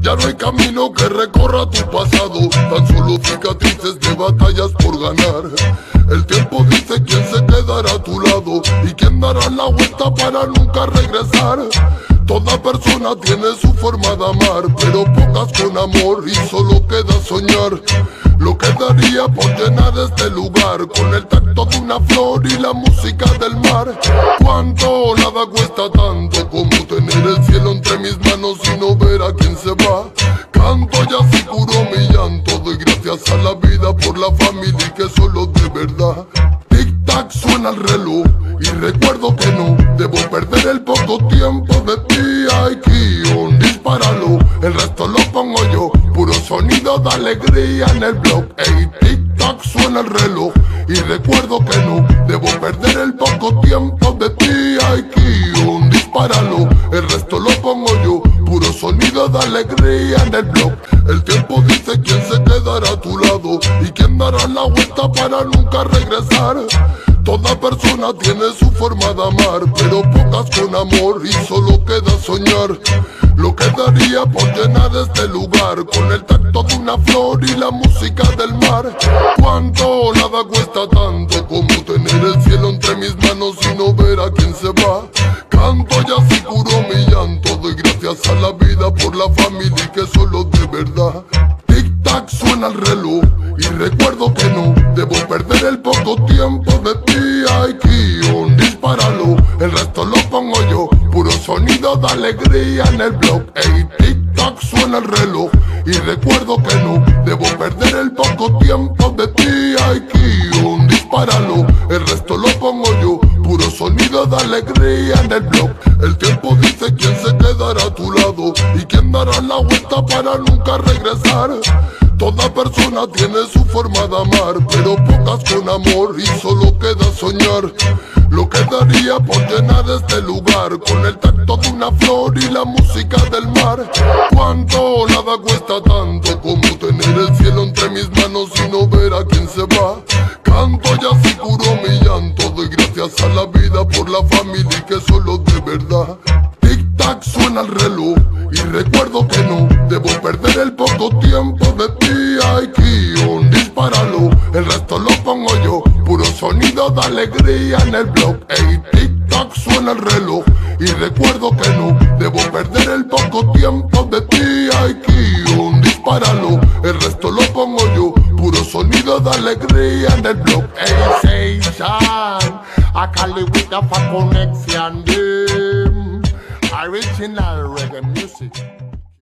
Ya no hay camino que recorra tu pasado, tan solo cicatrices de batallas por ganar. El tiempo dice quién se quedará a tu lado y quién dará la vuelta para nunca regresar. Toda persona tiene su forma de amar, pero pocas con amor y solo queda soñar. Lo que daría por llenar este lugar con el tacto de una flor y la música del mar. Cuánto nada cuesta tanto como tener el cielo entre mis manos y no ver a quién se va. Canto y así curo mi llanto, doy gracias a la vida por la familia y que solo de verdad. Tic tac suena el reloj y recuerdo que no debo perder el poco tiempo de ti. Ay, guión, dispáralo, el resto lo pongo yo. Puro sonido de alegría en el blog. Ey, tic tac suena el reloj y recuerdo que no debo perder el poco tiempo de ti. Ay, guión, dispáralo, el resto lo pongo yo. Puro sonido de alegría en el blog. El tiempo dice quién se quedará a tu lado y quién dará la vuelta para nunca regresar. Toda persona tiene su forma de amar, pero pocas con amor y solo queda soñar. Lo que daría por llenar este lugar con el tacto de una flor y la música del mar. Cuánto nada cuesta tanto como tener el cielo entre mis manos y no ver a quién se va. Canto y así curo mi llanto, doy gracias a la vida por la familia y que solo de verdad. Tic tac suena el reloj y recuerdo que no debo perder el poco tiempo de ti. Ay, guión, dispáralo, el resto lo pongo yo. Puro sonido de alegría en el blog. Ey, tic tac suena el reloj y recuerdo que no debo perder el poco tiempo de ti. Ay, guión, dispáralo, el resto lo pongo yo. Puro sonido de alegría en el blog. El tiempo dice quién se quedará a tu lado y quién dará la vuelta para nunca regresar. Toda persona tiene su forma de amar, pero pocas con amor y solo queda soñar. Lo que daría por llenar este lugar con el tacto de una flor y la música del mar. Cuánto nada cuesta tanto como tener el cielo entre mis manos y no ver a quién se va. Canto y así curo mi llanto, doy gracias a la vida por la familia y que solo de verdad. Tic tac suena el reloj y recuerdo que no debo perder el poco tiempo de ti. Ay, guión, dispáralo, el resto lo pongo yo. Puro sonido de alegría en el blog. Ey, tic tac suena el reloj y recuerdo que no debo perder el poco tiempo de ti. Ay, guión, dispáralo, el resto lo pongo yo. Puro sonido de alegría en el blog. Hey, Seishan, I call it with the connection, them original reggae music.